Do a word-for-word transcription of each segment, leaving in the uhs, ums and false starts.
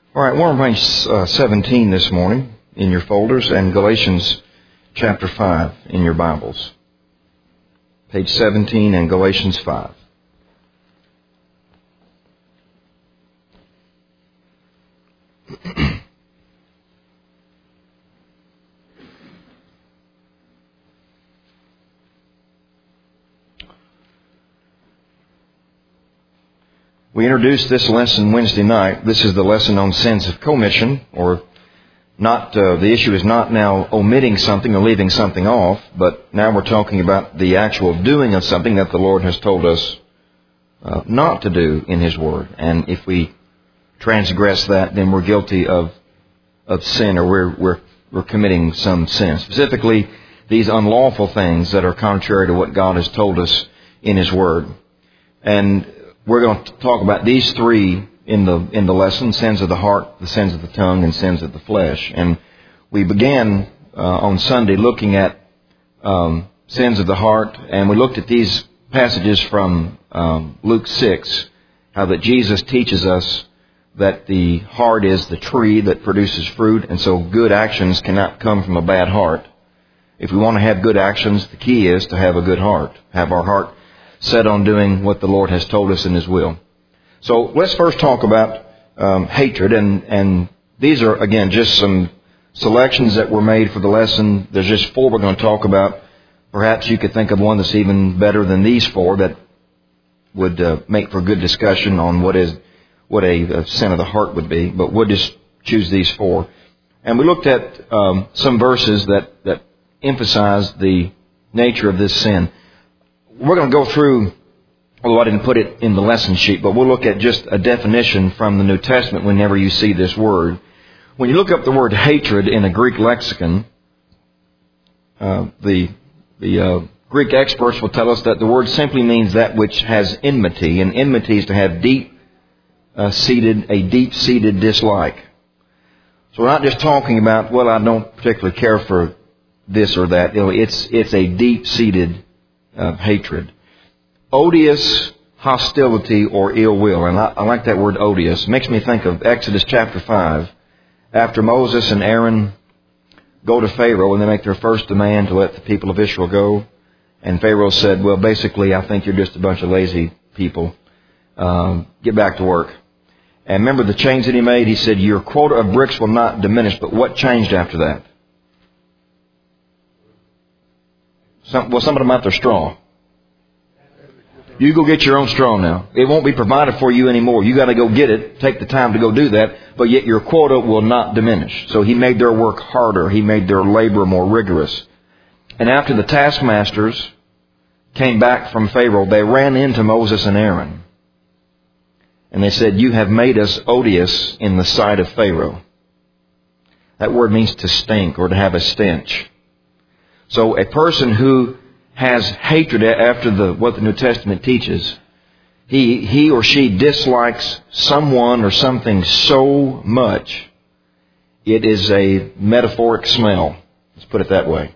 All right, we're on page uh, seventeen this morning in your folders, and Galatians chapter five in your Bibles. Page seventeen and Galatians five. We introduced this lesson Wednesday night. This is the lesson on sins of commission, or not. Uh, the issue is not now omitting something or leaving something off, but now we're talking about the actual doing of something that the Lord has told us uh, not to do in His Word. And if we transgress that, then we're guilty of of sin, or we're we're we're committing some sin. Specifically, these unlawful things that are contrary to what God has told us in His Word. And we're going to talk about these three in the in the lesson: sins of the heart, the sins of the tongue, and sins of the flesh. And we began uh, on Sunday looking at um, sins of the heart, and we looked at these passages from um, Luke six, how that Jesus teaches us that the heart is the tree that produces fruit, and so good actions cannot come from a bad heart. If we want to have good actions, the key is to have a good heart, have our heart set on doing what the Lord has told us in His will. So let's first talk about um, hatred, and, and these are, again, just some selections that were made for the lesson. There's just four we're going to talk about. Perhaps you could think of one that's even better than these four that would uh, make for good discussion on what is what a, a sin of the heart would be, but we'll just choose these four. And we looked at um, some verses that, that emphasize the nature of this sin. We're going to go through, although I didn't put it in the lesson sheet, but we'll look at just a definition from the New Testament whenever you see this word. When you look up the word hatred in a Greek lexicon, uh, the the uh, Greek experts will tell us that the word simply means that which has enmity, and enmity is to have deep uh, seated, a deep-seated dislike. So we're not just talking about, well, I don't particularly care for this or that. You know, it's it's a deep-seated Uh, hatred. Odious hostility or ill will. And I, I like that word odious. It makes me think of Exodus chapter five. After Moses and Aaron go to Pharaoh and they make their first demand to let the people of Israel go. And Pharaoh said, well, basically, I think you're just a bunch of lazy people. Um, get back to work. And remember the change that he made? He said, your quota of bricks will not diminish. But what changed after that? Some, well, some of them out there straw. You go get your own straw now. It won't be provided for you anymore. You got to go get it. Take the time to go do that. But yet your quota will not diminish. So he made their work harder. He made their labor more rigorous. And after the taskmasters came back from Pharaoh, they ran into Moses and Aaron. And they said, you have made us odious in the sight of Pharaoh. That word means to stink or to have a stench. So a person who has hatred after the what the New Testament teaches, he he or she dislikes someone or something so much, it is a metaphoric smell. Let's put it that way.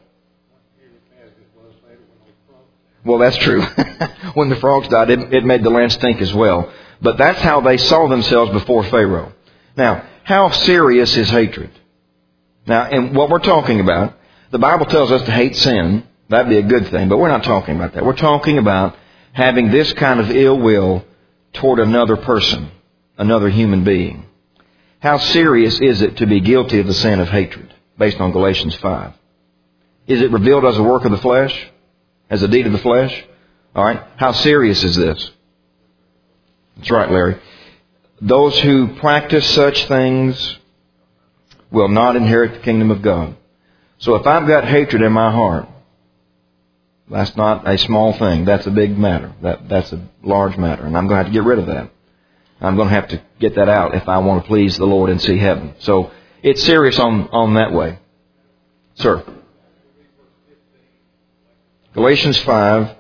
Well, that's true. When the frogs died, it, it made the land stink as well. But that's how they saw themselves before Pharaoh. Now, how serious is hatred? Now, and what we're talking about, the Bible tells us to hate sin. That'd be a good thing, but we're not talking about that. We're talking about having this kind of ill will toward another person, another human being. How serious is it to be guilty of the sin of hatred, based on Galatians five? Is it revealed as a work of the flesh? As a deed of the flesh? All right. How serious is this? That's right, Larry. Those who practice such things will not inherit the kingdom of God. So if I've got hatred in my heart, that's not a small thing. That's a big matter. That That's a large matter. And I'm going to have to get rid of that. I'm going to have to get that out if I want to please the Lord and see heaven. So it's serious on, on that way. Sir. Galatians five.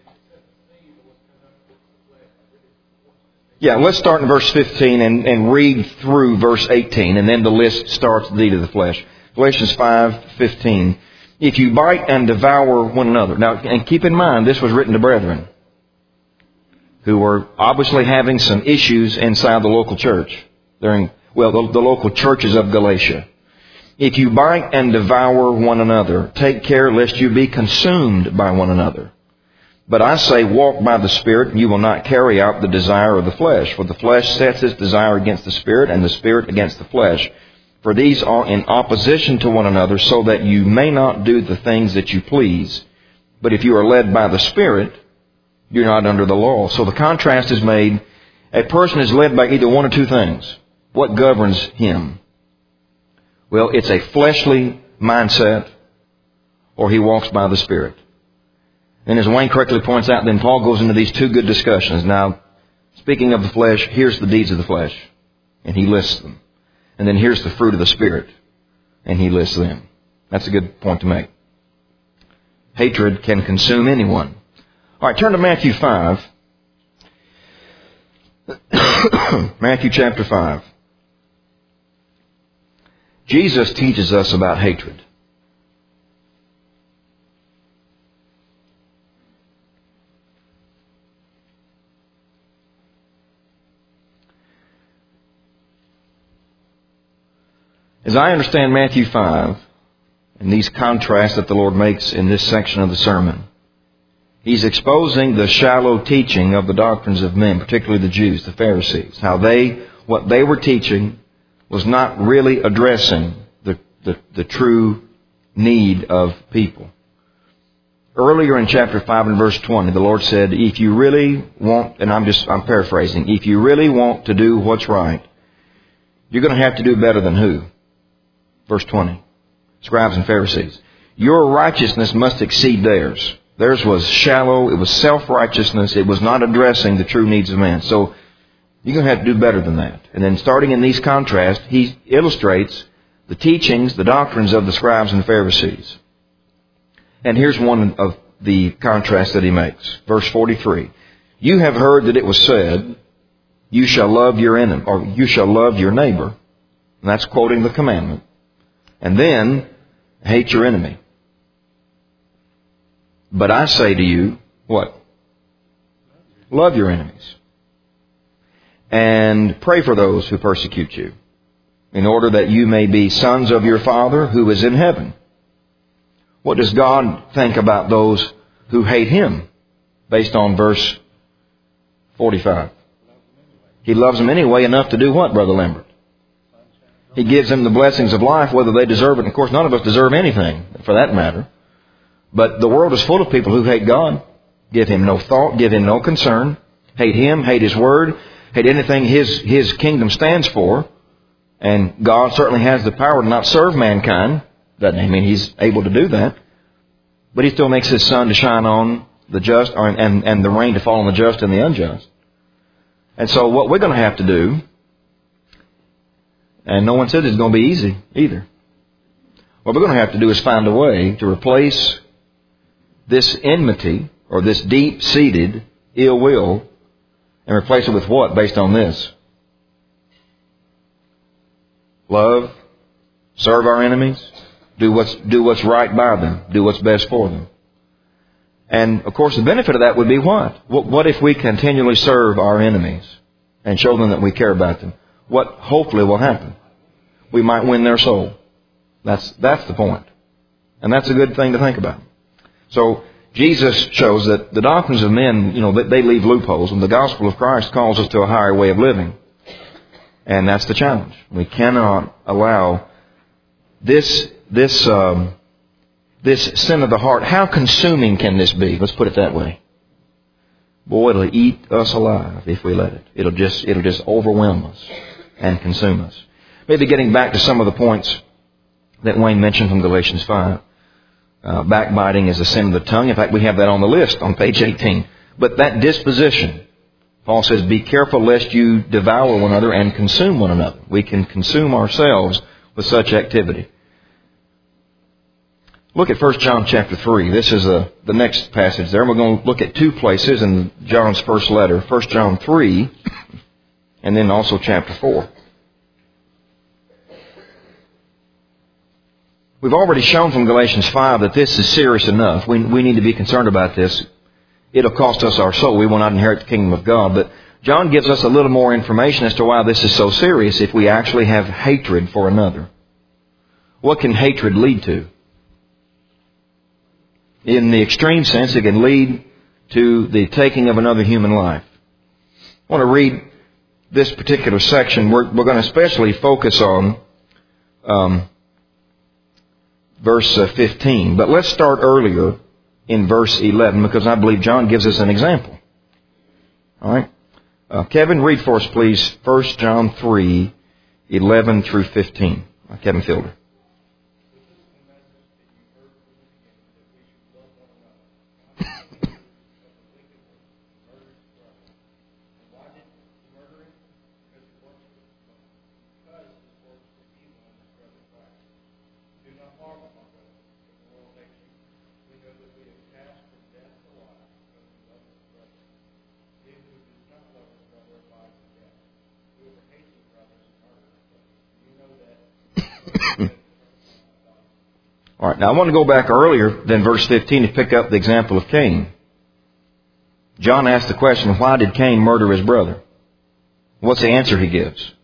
Yeah, let's start in verse fifteen and, and read through verse eighteen. And then the list starts, the deed of the flesh. Galatians five fifteen. If you bite and devour one another. Now, and keep in mind, this was written to brethren who were obviously having some issues inside the local church. During Well, the, the local churches of Galatia. If you bite and devour one another, take care lest you be consumed by one another. But I say, walk by the Spirit, and you will not carry out the desire of the flesh. For the flesh sets its desire against the Spirit, and the Spirit against the flesh. For these are in opposition to one another, so that you may not do the things that you please. But if you are led by the Spirit, you're not under the law. So the contrast is made. A person is led by either one or two things. What governs him? Well, it's a fleshly mindset, or he walks by the Spirit. And as Wayne correctly points out, then Paul goes into these two good discussions. Now, speaking of the flesh, here's the deeds of the flesh. And he lists them. And then here's the fruit of the Spirit. And he lists them. That's a good point to make. Hatred can consume anyone. All right, turn to Matthew five. Matthew chapter five. Jesus teaches us about hatred. As I understand Matthew five, and these contrasts that the Lord makes in this section of the sermon, He's exposing the shallow teaching of the doctrines of men, particularly the Jews, the Pharisees. How they, what they were teaching was not really addressing the, the, the true need of people. Earlier in chapter five and verse twenty, the Lord said, if you really want, and I'm just, I'm paraphrasing, if you really want to do what's right, you're going to have to do better than who? Verse twenty. Scribes and Pharisees. Your righteousness must exceed theirs. Theirs was shallow. It was self-righteousness. It was not addressing the true needs of man. So you're going to have to do better than that. And then starting in these contrasts, he illustrates the teachings, the doctrines of the scribes and Pharisees. And here's one of the contrasts that he makes. Verse forty-three. You have heard that it was said, you shall love your enemy, or you shall love your neighbor. And that's quoting the commandment. And then, hate your enemy. But I say to you, what? Love your enemies. And pray for those who persecute you, in order that you may be sons of your Father who is in heaven. What does God think about those who hate Him? Based on verse forty-five. He loves them anyway enough to do what, Brother Lambert? He gives them the blessings of life, whether they deserve it. And of course, none of us deserve anything, for that matter. But the world is full of people who hate God. Give Him no thought, give Him no concern. Hate Him, hate His Word, hate anything His, His kingdom stands for. And God certainly has the power to not serve mankind. Doesn't mean He's able to do that. But He still makes His sun to shine on the just, or, and, and the rain to fall on the just and the unjust. And so what we're going to have to do, and no one said it's going to be easy either. What we're going to have to do is find a way to replace this enmity, or this deep-seated ill will, and replace it with what based on this? Love, serve our enemies, do what's, do what's right by them, do what's best for them. And, of course, the benefit of that would be what? What, what if we continually serve our enemies and show them that we care about them? What hopefully will happen? We might win their soul. That's, that's the point. And that's a good thing to think about. So, Jesus shows that the doctrines of men, you know, they, they leave loopholes, and the gospel of Christ calls us to a higher way of living. And that's the challenge. We cannot allow this, this, um, this sin of the heart. How consuming can this be? Let's put it that way. Boy, it'll eat us alive if we let it. It'll just, it'll just overwhelm us and consume us. Maybe getting back to some of the points that Wayne mentioned from Galatians five. Uh, backbiting is a sin of the tongue. In fact, we have that on the list on page eighteen. But that disposition, Paul says, be careful lest you devour one another and consume one another. We can consume ourselves with such activity. Look at First John chapter three. This is a, the next passage there. We're going to look at two places in John's first letter. First John three, and then also chapter four. We've already shown from Galatians five that this is serious enough. We, we need to be concerned about this. It'll cost us our soul. We will not inherit the kingdom of God. But John gives us a little more information as to why this is so serious if we actually have hatred for another. What can hatred lead to? In the extreme sense, it can lead to the taking of another human life. I want to read this particular section. We're, we're going to especially focus on um, verse uh, fifteen. But let's start earlier in verse eleven, because I believe John gives us an example. All right? Uh, Kevin, read for us, please, First John three, eleven through fifteen. Uh, Kevin Fielder. All right, now I want to go back earlier than verse fifteen to pick up the example of Cain. John asked the question, why did Cain murder his brother? What's the answer he gives?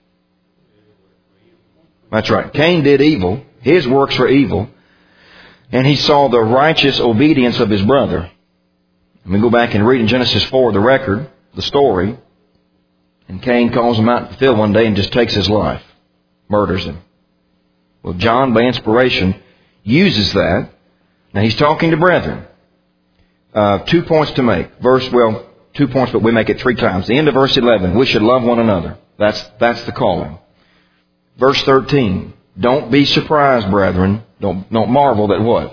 That's right. Cain did evil. His works were evil. And he saw the righteous obedience of his brother. And we go back and read in Genesis four the record, the story. And Cain calls him out to the field one day and just takes his life. Murders him. Well, John, by inspiration, uses that. Now, he's talking to brethren. Uh, two points to make. Verse, well, two points, but we make it three times. The end of verse eleven, we should love one another. That's, that's the calling. Verse thirteen, don't be surprised, brethren. Don't, don't marvel that what?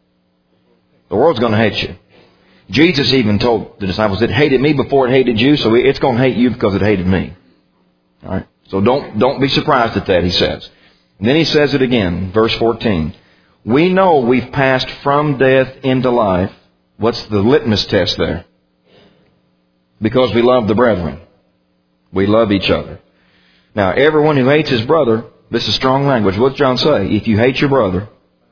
The world's going to hate you. Jesus even told the disciples it hated me before it hated you, so it's going to hate you because it hated me. All right? So don't, don't be surprised at that, he says. And then he says it again, verse fourteen. We know we've passed from death into life. What's the litmus test there? Because we love the brethren. We love each other. Now, everyone who hates his brother, this is strong language. What's John say? If you hate your brother,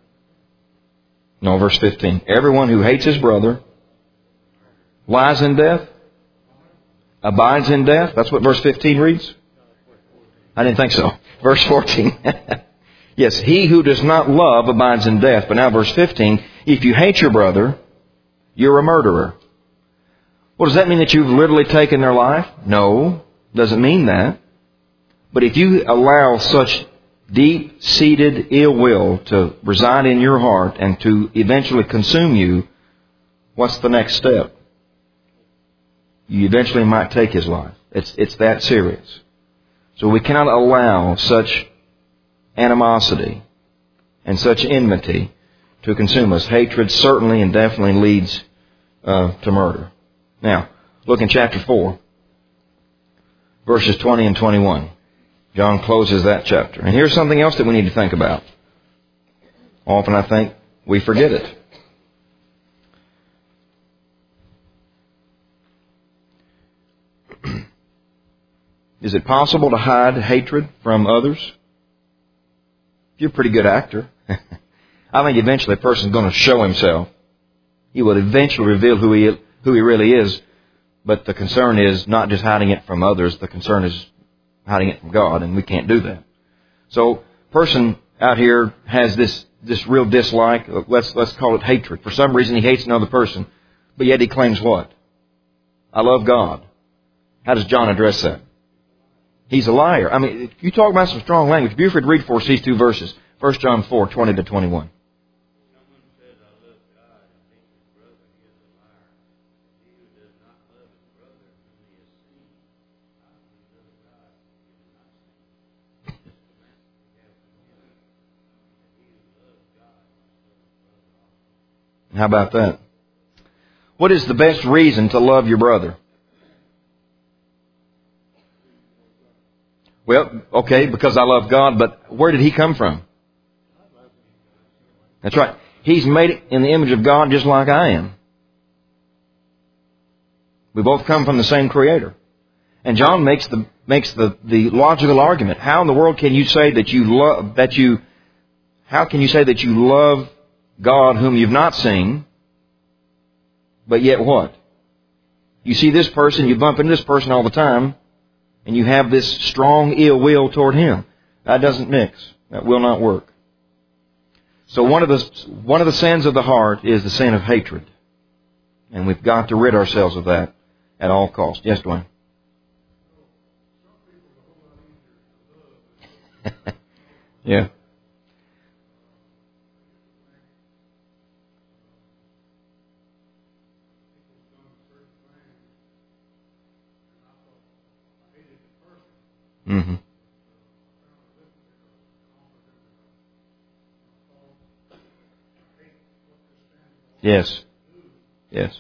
no, verse fifteen. Everyone who hates his brother lies in death, abides in death. That's what verse fifteen reads. I didn't think so. Verse fourteen. Yes, he who does not love abides in death. But now verse fifteen, if you hate your brother, you're a murderer. Well, does that mean that you've literally taken their life? No, doesn't mean that. But if you allow such deep-seated ill will to reside in your heart and to eventually consume you, what's the next step? You eventually might take his life. It's, it's that serious. So we cannot allow such animosity and such enmity to consume us. Hatred certainly and definitely leads uh, to murder. Now, look in chapter four, verses twenty and twenty-one. John closes that chapter. And here's something else that we need to think about. Often I think we forget it. Is it possible to hide hatred from others? You're a pretty good actor. I think eventually a person's going to show himself. He will eventually reveal who he who he really is. But the concern is not just hiding it from others. The concern is hiding it from God, and we can't do that. So, a person out here has this this real dislike. Let's let's call it hatred. For some reason, he hates another person, but yet he claims what? I love God. How does John address that? He's a liar. I mean, you talk about some strong language. Buford, read for us these two verses. First John four, twenty to twenty-one. Someone says, I love God and hates his brother, he is a liar. He who does not love his brother whom he has seen, how can he love God whom he has not seen? This commandment we have from him, that he who loves God must love his brother also. How about that? What is the best reason to love your brother? Well, okay, because I love God, but where did he come from? That's right. He's made it in the image of God just like I am. We both come from the same Creator. And John makes the makes the, the logical argument. How in the world can you say that you love that you how can you say that you love God whom you've not seen, but yet what? You see this person, you bump into this person all the time, and you have this strong ill will toward him. That doesn't mix. That will not work. So one of the one of the sins of the heart is the sin of hatred. And we've got to rid ourselves of that at all costs. Yes, Dwayne? Yeah. Mm-hmm. Yes. Yes.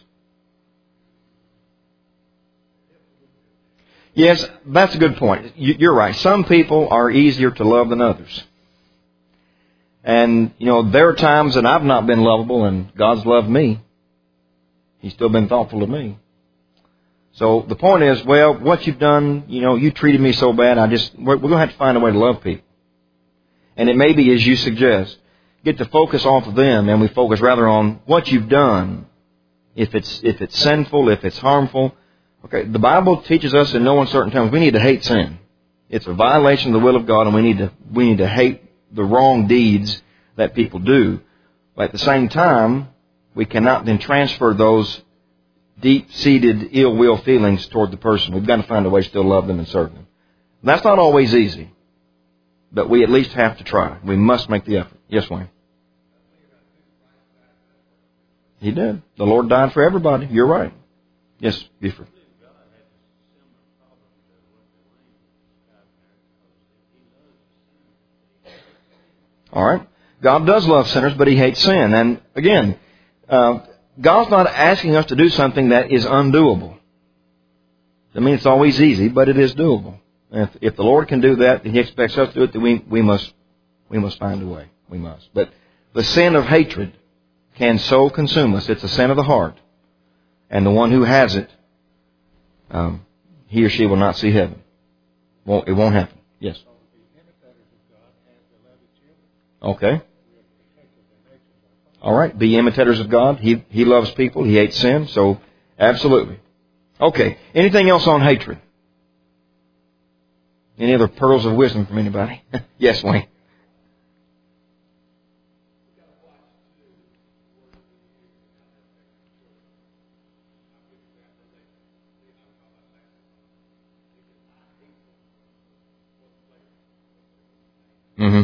Yes, that's a good point. You're right. Some people are easier to love than others. And, you know, there are times that I've not been lovable and God's loved me. He's still been thoughtful to me. So the point is, well, what you've done, you know, you treated me so bad, I just, we're, we're going to have to find a way to love people. And it may be, as you suggest, get the focus off of them and we focus rather on what you've done. If it's, if it's sinful, if it's harmful. Okay, the Bible teaches us in no uncertain terms we need to hate sin. It's a violation of the will of God, and we need to, we need to hate the wrong deeds that people do. But at the same time, we cannot then transfer those deep-seated ill will feelings toward the person. We've got to find a way to still love them and serve them. That's not always easy, but we at least have to try. We must make the effort. Yes, Wayne? He did. The Lord died for everybody. You're right. Yes, Buford. All right. God does love sinners, but He hates sin. And again, uh, God's not asking us to do something that is undoable. I mean, it's always easy, but it is doable. And if, if the Lord can do that, and He expects us to do it, then we, we must we must find a way. We must. But the sin of hatred can so consume us. It's a sin of the heart. And the one who has it, um, he or she will not see heaven. Won't, it won't happen. Yes. Okay. All right. Be imitators of God. He He loves people. He hates sin. So, absolutely. Okay. Anything else on hatred? Any other pearls of wisdom from anybody? Yes, Wayne. Mm-hmm.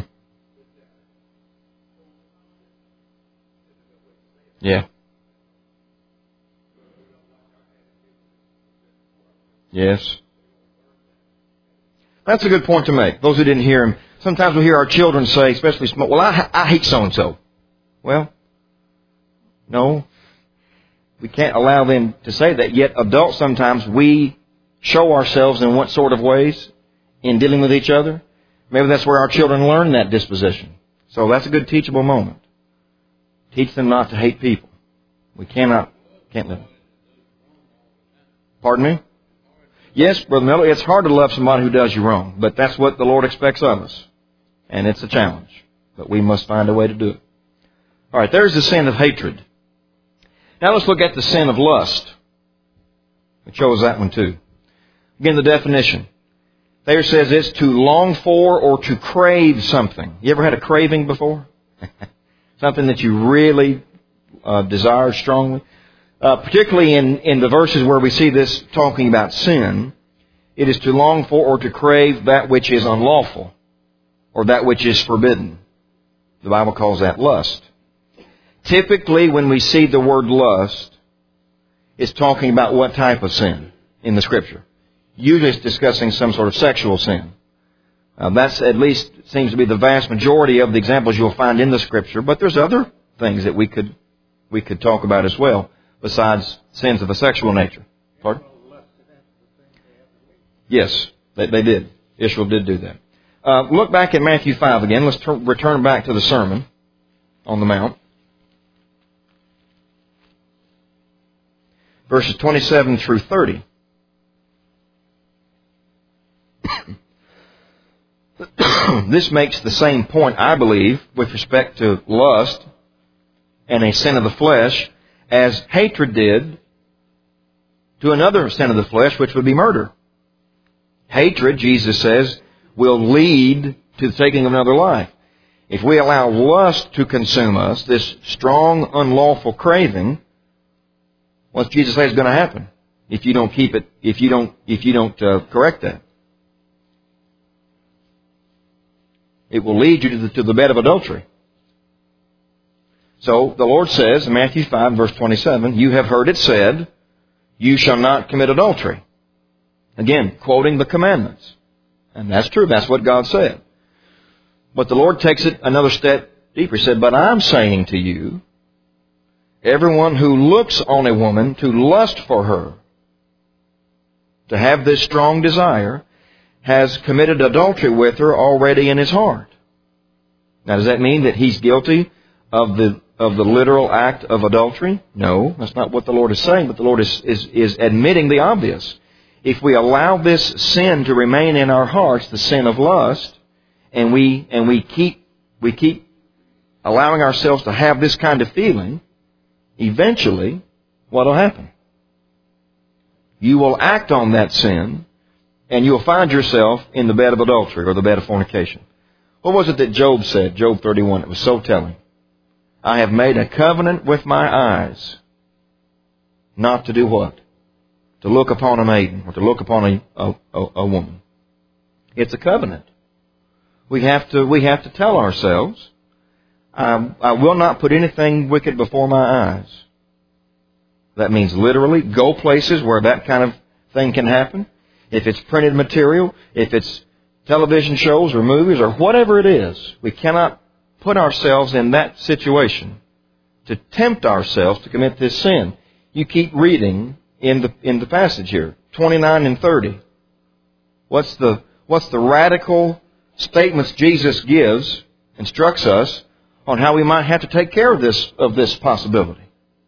Yeah. Yes. That's a good point to make. Those who didn't hear him, sometimes we hear our children say, especially small, well, I, I hate so-and-so. Well, no. We can't allow them to say that. Yet adults, sometimes we show ourselves in what sort of ways in dealing with each other. Maybe that's where our children learn that disposition. So that's a good teachable moment. Teach them not to hate people. We cannot, can't live. Pardon me? Yes, Brother Miller, it's hard to love somebody who does you wrong, but that's what the Lord expects of us. And it's a challenge. But we must find a way to do it. All right, there's the sin of hatred. Now let's look at the sin of lust. We chose that one too. Again, the definition. There says it's to long for or to crave something. You ever had a craving before? Something that you really uh, desire strongly? Uh, particularly in, in the verses where we see this talking about sin, it is to long for or to crave that which is unlawful or that which is forbidden. The Bible calls that lust. Typically, when we see the word lust, it's talking about what type of sin in the Scripture. Usually it's discussing some sort of sexual sin. Uh, that's at least seems to be the vast majority of the examples you'll find in the Scripture. But there's other things that we could we could talk about as well, besides sins of a sexual nature. Pardon? Yes, they, they did. Israel did do that. Uh, look back at Matthew five again. Let's ter- return back to the Sermon on the Mount. Verses twenty-seven through thirty. This makes the same point, I believe, with respect to lust and a sin of the flesh, as hatred did to another sin of the flesh, which would be murder. Hatred, Jesus says, will lead to the taking of another life. If we allow lust to consume us, this strong, unlawful craving, what's Jesus say is going to happen if you don't keep it, if you don't, if you don't uh, correct that? It will lead you to the, to the bed of adultery. So the Lord says in Matthew five, verse twenty-seven, you have heard it said, you shall not commit adultery. Again, quoting the commandments. And that's true. That's what God said. But the Lord takes it another step deeper. He said, but I'm saying to you, everyone who looks on a woman to lust for her, to have this strong desire, has committed adultery with her already in his heart. Now, does that mean that he's guilty of the of the literal act of adultery? No, that's not what the Lord is saying, but the Lord is, is, is admitting the obvious. If we allow this sin to remain in our hearts, the sin of lust, and we and we keep we keep allowing ourselves to have this kind of feeling, eventually, what will happen? You will act on that sin, and you will find yourself in the bed of adultery or the bed of fornication. What was it that Job said? Job thirty-one. It was so telling. I have made a covenant with my eyes not to do what? To look upon a maiden or to look upon a, a, a, a woman. It's a covenant. We have to, we have to tell ourselves, I, I will not put anything wicked before my eyes. That means literally go places where that kind of thing can happen. If it's printed material, if it's television shows or movies or whatever it is, we cannot put ourselves in that situation to tempt ourselves to commit this sin. You keep reading in the in the passage here, twenty-nine and thirty. What's the what's the radical statements Jesus gives, instructs us on how we might have to take care of this of this possibility.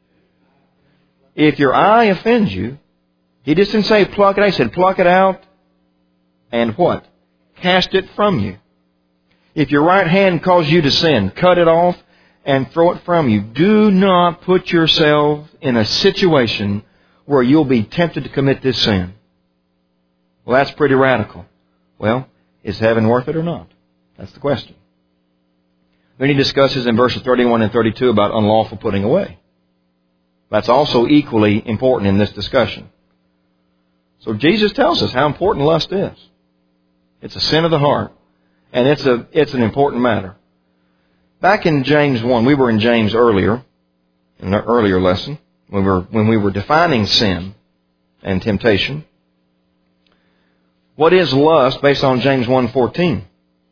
If your eye offends you, he just didn't say pluck it out. He said pluck it out and what? Cast it from you. If your right hand causes you to sin, cut it off and throw it from you. Do not put yourself in a situation where you'll be tempted to commit this sin. Well, that's pretty radical. Well, is heaven worth it or not? That's the question. Then he discusses in verses thirty-one and thirty-two about unlawful putting away. That's also equally important in this discussion. So Jesus tells us how important lust is. It's a sin of the heart. And it's a it's an important matter. Back in James one, we were in James earlier, in an earlier lesson, when we were, when we were defining sin and temptation. What is lust based on James one fourteen?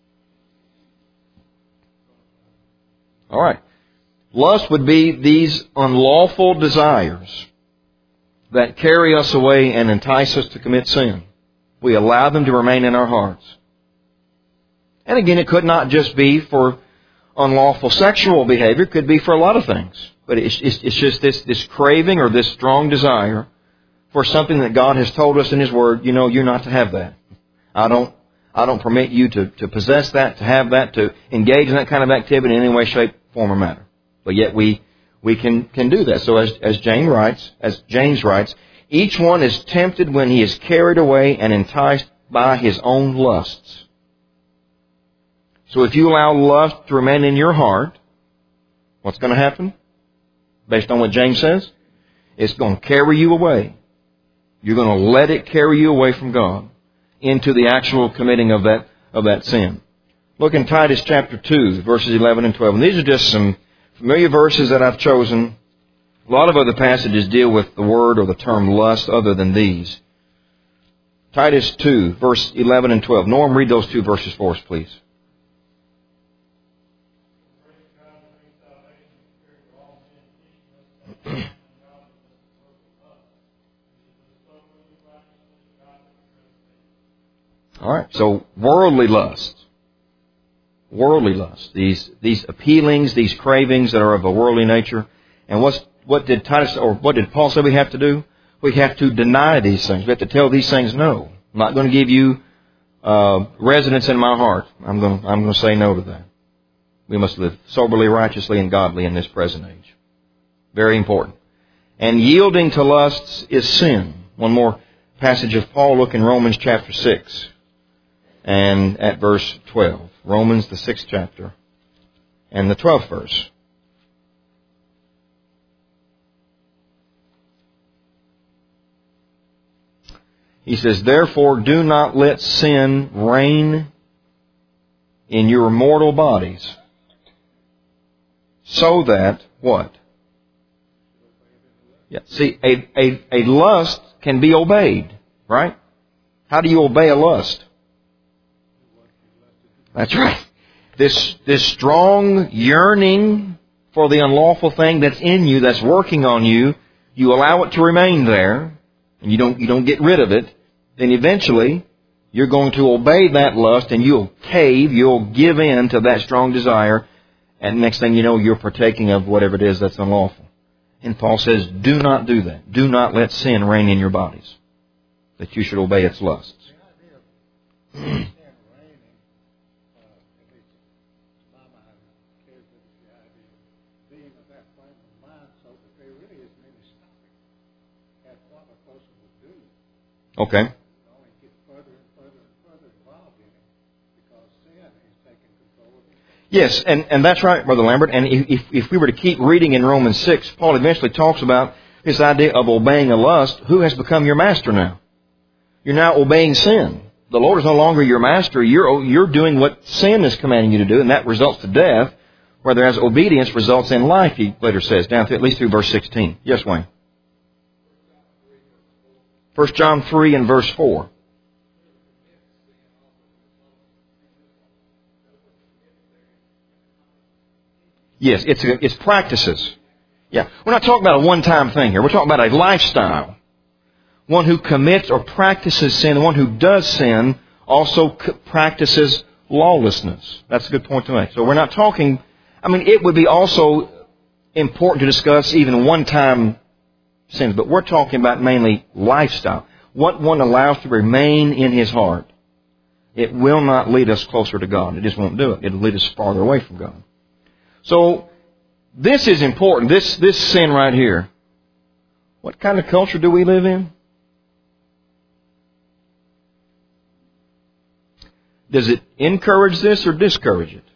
All right. Lust would be these unlawful desires that carry us away and entice us to commit sin. We allow them to remain in our hearts. And again, it could not just be for unlawful sexual behavior. It could be for a lot of things. But it's, it's, it's just this, this craving or this strong desire for something that God has told us in His Word, you know, you're not to have that. I don't, I don't permit you to, to possess that, to have that, to engage in that kind of activity in any way, shape, form, or matter. But yet we, we can, can do that. So as, as James writes, as James writes, each one is tempted when he is carried away and enticed by his own lusts. So if you allow lust to remain in your heart, what's going to happen? Based on what James says, it's going to carry you away. You're going to let it carry you away from God into the actual committing of that of that sin. Look in Titus chapter two, verses eleven and twelve. And these are just some familiar verses that I've chosen. A lot of other passages deal with the word or the term lust other than these. Titus two, verse eleven and twelve. Norm, read those two verses for us, please. All right, so worldly lust. Worldly lust. These these appealings, these cravings that are of a worldly nature. And what's, what did Titus, or what did Paul say we have to do? We have to deny these things. We have to tell these things no. I'm not going to give you uh, residence in my heart. I'm going, I'm going to say no to that. We must live soberly, righteously, and godly in this present age. Very important. And yielding to lusts is sin. One more passage of Paul. Look in Romans chapter six and at verse twelve. Romans, the sixth chapter, and the twelfth verse. He says, "Therefore do not let sin reign in your mortal bodies, so that," what? Yeah, see, a, a, a lust can be obeyed, right? How do you obey a lust? That's right. This, this strong yearning for the unlawful thing that's in you, that's working on you, you allow it to remain there, and you don't, you don't get rid of it, then eventually you're going to obey that lust and you'll cave, you'll give in to that strong desire, and next thing you know, you're partaking of whatever it is that's unlawful. And Paul says, do not do that. Do not let sin reign in your bodies, that you should obey its lusts. Okay. Yes, and, and that's right, Brother Lambert. And if, if we were to keep reading in Romans six, Paul eventually talks about this idea of obeying a lust. Who has become your master now? You're now obeying sin. The Lord is no longer your master. You're, you're doing what sin is commanding you to do, and that results to death, whereas obedience results in life, he later says, down to at least through verse sixteen. Yes, Wayne? First John three and verse four. Yes, it's it's practices. Yeah, we're not talking about a one-time thing here. We're talking about a lifestyle. One who commits or practices sin, the one who does sin, also practices lawlessness. That's a good point to make. So we're not talking, I mean, it would be also important to discuss even one-time sins, but we're talking about mainly lifestyle. What one allows to remain in his heart. It will not lead us closer to God. It just won't do it. It'll lead us farther away from God. So, this is important. This, this sin right here. What kind of culture do we live in? Does it encourage this or discourage it?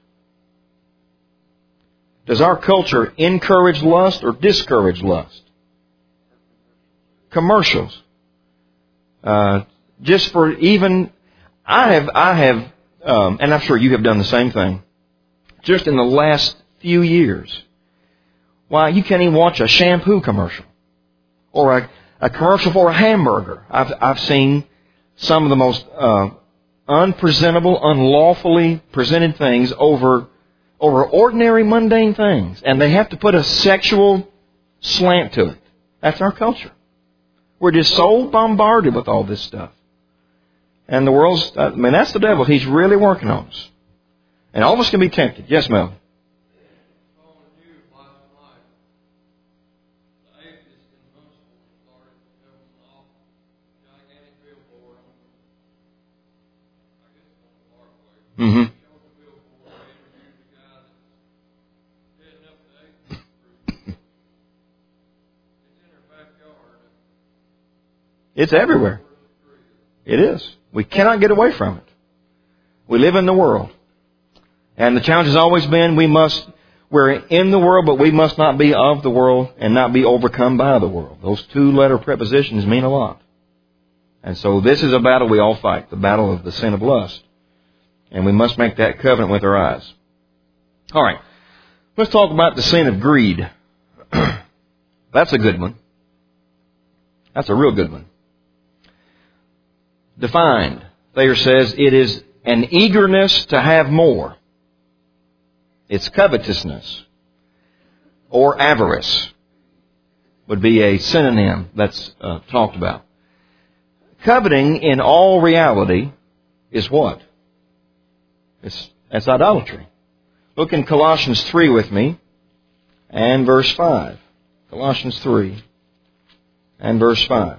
Does our culture encourage lust or discourage lust? Commercials. Uh, just for even, I have, I have, um, and I'm sure you have done the same thing, just in the last few years. Why, you can't even watch a shampoo commercial or a, a commercial for a hamburger. I've, I've seen some of the most uh, unpresentable, unlawfully presented things over over ordinary, mundane things, and they have to put a sexual slant to it. That's our culture. We're just so bombarded with all this stuff, and the world's. I mean, that's the devil. He's really working on us, and all of us can be tempted. Yes, Mel. Mm-hmm. It's everywhere. It is. We cannot get away from it. We live in the world. And the challenge has always been we must, we're in the world, but we must not be of the world and not be overcome by the world. Those two letter prepositions mean a lot. And so this is a battle we all fight, the battle of the sin of lust. And we must make that covenant with our eyes. All right. Let's talk about the sin of greed. That's a good one. That's a real good one. Defined. Thayer says it is an eagerness to have more. It's covetousness. Or avarice would be a synonym that's uh, talked about. Coveting in all reality is what? It's, it's idolatry. Look in Colossians three with me and verse five. Colossians three and verse five.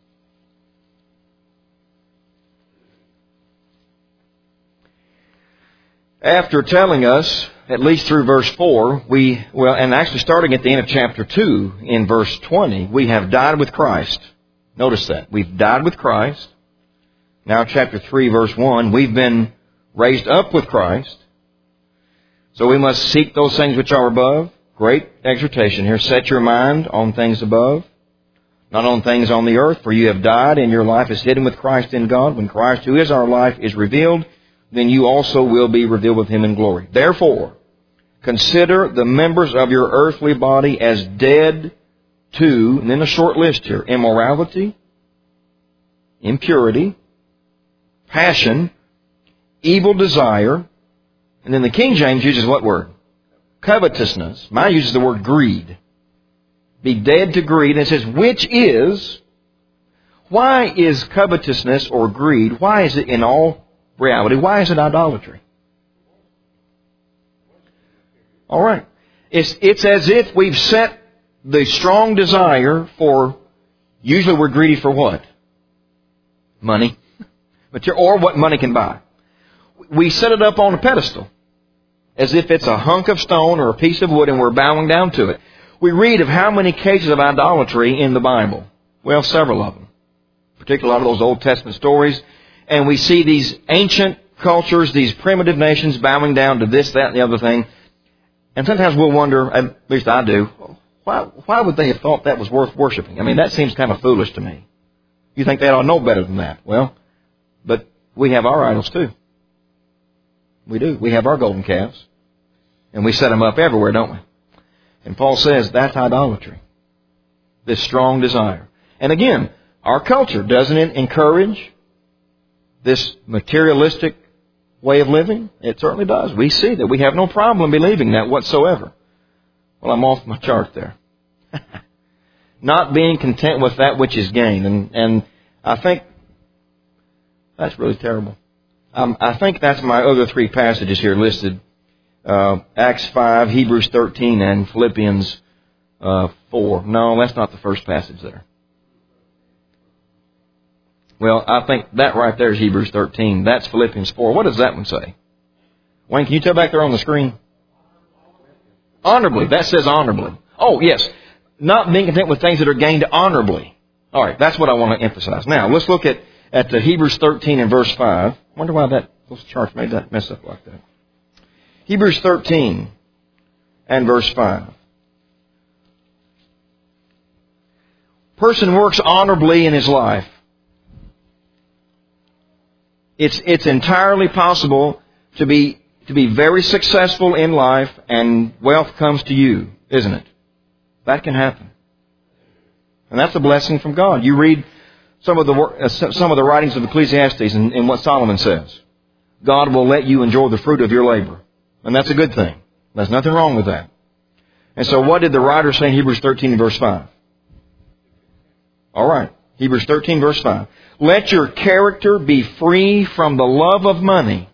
After telling us, at least through verse four, we, well, and actually starting at the end of chapter two, in verse twenty, we have died with Christ. Notice that. We've died with Christ. Now chapter three, verse one, we've been raised up with Christ. So we must seek those things which are above. Great exhortation here. Set your mind on things above, not on things on the earth, for you have died and your life is hidden with Christ in God. When Christ, who is our life, is revealed, then you also will be revealed with Him in glory. Therefore, consider the members of your earthly body as dead to, and then a short list here, immorality, impurity, passion, evil desire, and then the King James uses what word? Covetousness. Mine uses the word greed. Be dead to greed. And it says, which is, why is covetousness or greed, why is it in all reality, why is it idolatry? All right. It's, it's as if we've set the strong desire for, usually we're greedy for what? Money. Or what money can buy. We set it up on a pedestal, as if it's a hunk of stone or a piece of wood and we're bowing down to it. We read of how many cases of idolatry in the Bible. Well, several of them. Particularly a lot of those Old Testament stories. And we see these ancient cultures, these primitive nations bowing down to this, that, and the other thing. And sometimes we'll wonder, at least I do, why, why would they have thought that was worth worshiping? I mean, that seems kind of foolish to me. You think they ought to know better than that. Well, but we have our idols too. We do. We have our golden calves. And we set them up everywhere, don't we? And Paul says that's idolatry. This strong desire. And again, our culture, doesn't it encourage this materialistic way of living? It certainly does. We see that. We have no problem believing that whatsoever. Well, I'm off my chart there. Not being content with that which is gained. And, and I think that's really terrible. Um, I think that's my other three passages here listed. Uh, Acts five, Hebrews thirteen, and Philippians uh, four. No, that's not the first passage there. Well, I think that right there is Hebrews thirteen. That's Philippians four. What does that one say? Wayne, can you tell back there on the screen? Honorably. That says honorably. Oh, yes. Not being content with things that are gained honorably. All right, that's what I want to emphasize. Now, let's look at, at the Hebrews thirteen and verse five. I wonder why that those charts made that mess up like that. Hebrews thirteen and verse five. Person works honorably in his life. It's, it's entirely possible to be, to be very successful in life and wealth comes to you, isn't it? That can happen. And that's a blessing from God. You read some of the, uh, some of the writings of Ecclesiastes and, and what Solomon says. God will let you enjoy the fruit of your labor. And that's a good thing. There's nothing wrong with that. And so what did the writer say in Hebrews thirteen and verse five? All right. Hebrews thirteen verse five. Let your character be free from the love of money,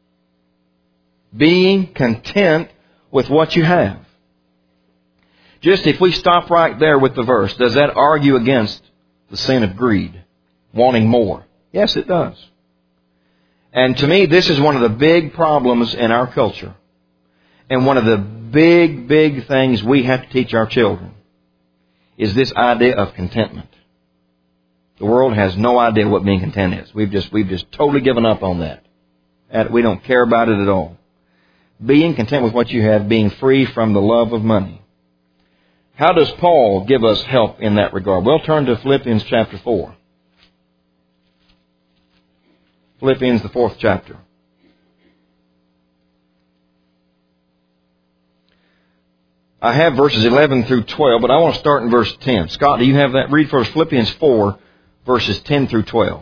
being content with what you have. Just if we stop right there with the verse, does that argue against the sin of greed, wanting more? Yes, it does. And to me, this is one of the big problems in our culture. And one of the big, big things we have to teach our children is this idea of contentment. The world has no idea what being content is. We've just, we've just totally given up on that. And we don't care about it at all. Being content with what you have, being free from the love of money. How does Paul give us help in that regard? We'll turn to Philippians chapter four. Philippians, the fourth chapter. I have verses eleven through twelve, but I want to start in verse ten. Scott, do you have that? Read first Philippians four, verses ten through twelve.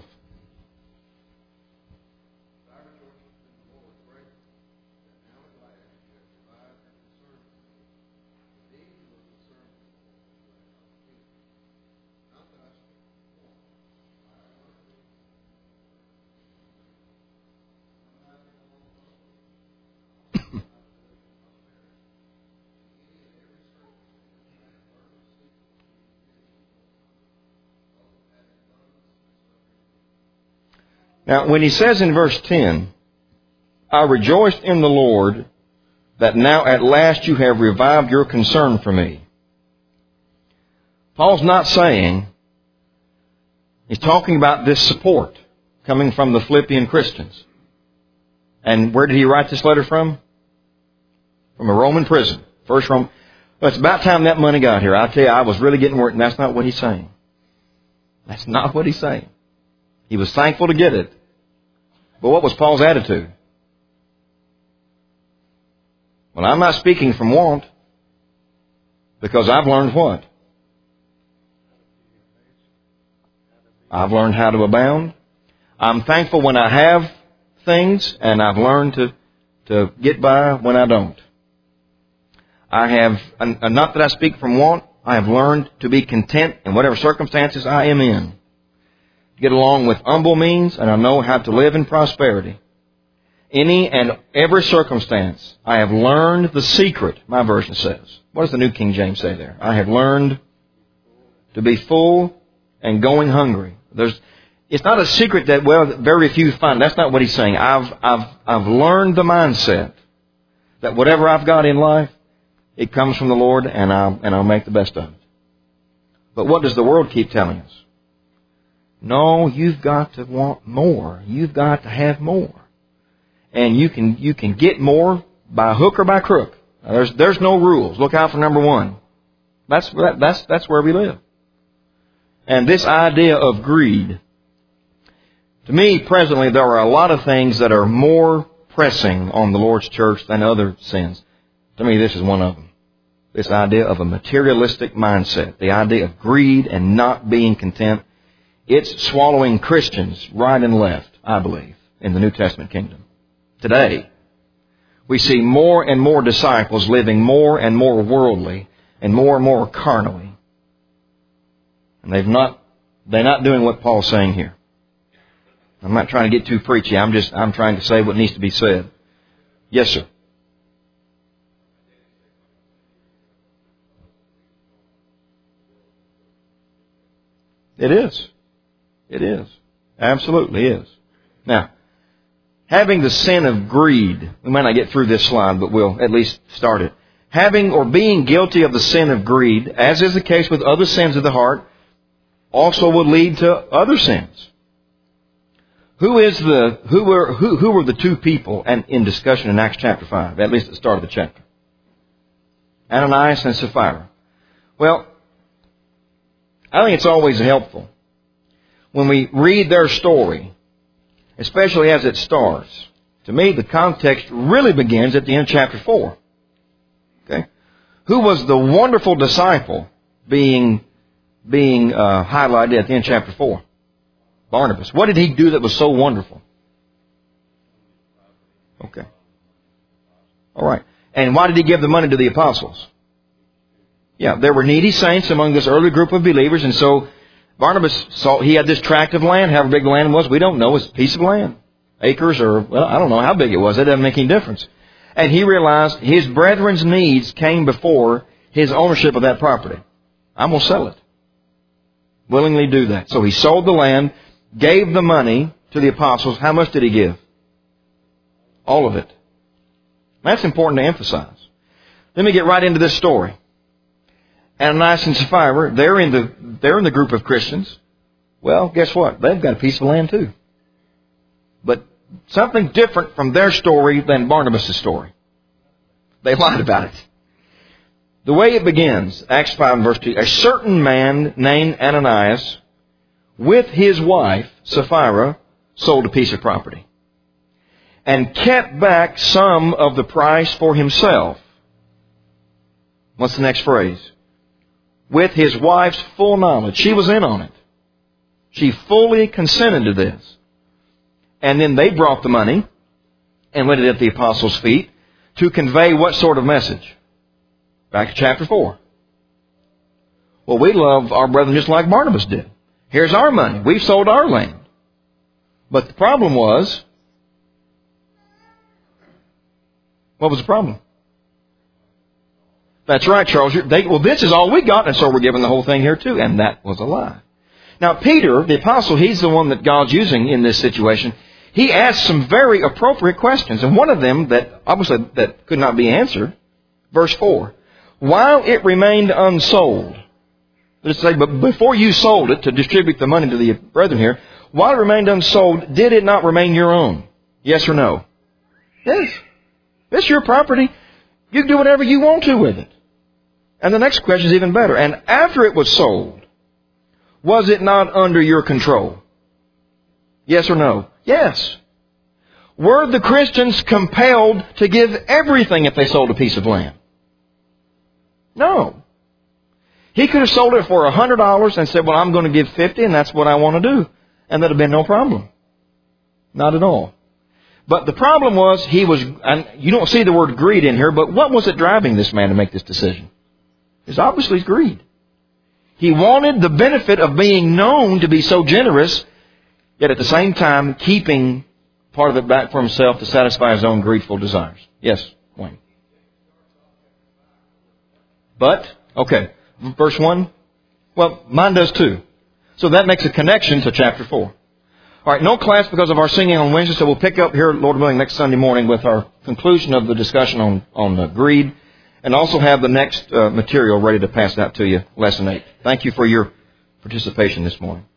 Now, when he says in verse ten, I rejoiced in the Lord that now at last you have revived your concern for me. Paul's not saying He's talking about this support coming from the Philippian Christians. And where did he write this letter from? From a Roman prison. First Rome. Well, it's about time that money got here. I tell you, I was really getting worried. And that's not what he's saying. That's not what he's saying. He was thankful to get it. But what was Paul's attitude? Well, I'm not speaking from want. Because I've learned what? I've learned how to abound. I'm thankful when I have things, and I've learned to, to get by when I don't. I have, and not that I speak from want, I have learned to be content in whatever circumstances I am in. To get along with humble means, and I know how to live in prosperity. Any and every circumstance, I have learned the secret, my version says. What does the New King James say there? I have learned to be full and going hungry. There's, it's not a secret that, well, very few find. That's not what he's saying. I've, I've, I've learned the mindset that whatever I've got in life, it comes from the Lord, and I'll, and I'll make the best of it. But what does the world keep telling us? No, you've got to want more. You've got to have more. And you can, you can get more by hook or by crook. There's, there's no rules. Look out for number one. That's, that, that's, that's where we live. And this idea of greed. To me, presently, there are a lot of things that are more pressing on the Lord's church than other sins. To me, this is one of them. This idea of a materialistic mindset. The idea of greed and not being content. It's swallowing Christians right and left, I believe, in the New Testament kingdom. Today, we see more and more disciples living more and more worldly and more and more carnally. And they've not, they're not doing what Paul's saying here. I'm not trying to get too preachy. I'm just, I'm trying to say what needs to be said. Yes, sir. It is. It is. Absolutely is. Now, having the sin of greed, we might not get through this slide, but we'll at least start it. Having or being guilty of the sin of greed, as is the case with other sins of the heart, also will lead to other sins. Who is the who were who who were the two people and in discussion in Acts chapter five, at least at the start of the chapter? Ananias and Sapphira. Well, I think it's always helpful when we read their story, especially as it starts. To me, the context really begins at the end of chapter four. Okay, who was the wonderful disciple being being uh, highlighted at the end of chapter four? Barnabas. What did he do that was so wonderful? Okay. All right. And why did he give the money to the apostles? Yeah, there were needy saints among this early group of believers, and so Barnabas saw he had this tract of land, however big the land was, we don't know, it's a piece of land. Acres or, well, I don't know how big it was. It doesn't make any difference. And he realized his brethren's needs came before his ownership of that property. I'm going to sell it. Willingly do that. So he sold the land, gave the money to the apostles. How much did he give? All of it. That's important to emphasize. Let me get right into this story. Ananias and Sapphira, they're in the they're in the group of Christians. Well, guess what? They've got a piece of land too. But something different from their story than Barnabas' story. They lied about it. The way it begins, Acts five and verse two, a certain man named Ananias, with his wife, Sapphira, sold a piece of property and kept back some of the price for himself. What's the next phrase? With his wife's full knowledge. She was in on it. She fully consented to this. And then they brought the money and laid it at the apostles' feet to convey what sort of message? Back to chapter four. Well, we love our brethren just like Barnabas did. Here's our money. We've sold our land. But the problem was, what was the problem? That's right, Charles. They, well, this is all we got, and so we're giving the whole thing here too. And that was a lie. Now, Peter, the apostle, he's the one that God's using in this situation. He asked some very appropriate questions. And one of them that obviously that could not be answered, verse four. While it remained unsold, Let's say, but before you sold it to distribute the money to the brethren here, while it remained unsold, did it not remain your own? Yes or no? Yes. It's your property. You can do whatever you want to with it. And the next question is even better. And after it was sold, was it not under your control? Yes or no? Yes. Were the Christians compelled to give everything if they sold a piece of land? No. He could have sold it for one hundred dollars and said, well, I'm going to give fifty dollars and that's what I want to do. And that would have been no problem. Not at all. But the problem was he was, and you don't see the word greed in here, but what was it driving this man to make this decision? It's obviously greed. He wanted the benefit of being known to be so generous, yet at the same time keeping part of it back for himself to satisfy his own greedful desires. Yes, Wayne. But, okay, verse one. Well, mine does too. So that makes a connection to chapter four. All right, no class because of our singing on Wednesday, so we'll pick up here, Lord willing, next Sunday morning with our conclusion of the discussion on, on uh, greed, and also have the next uh, material ready to pass out to you, lesson eight. Thank you for your participation this morning.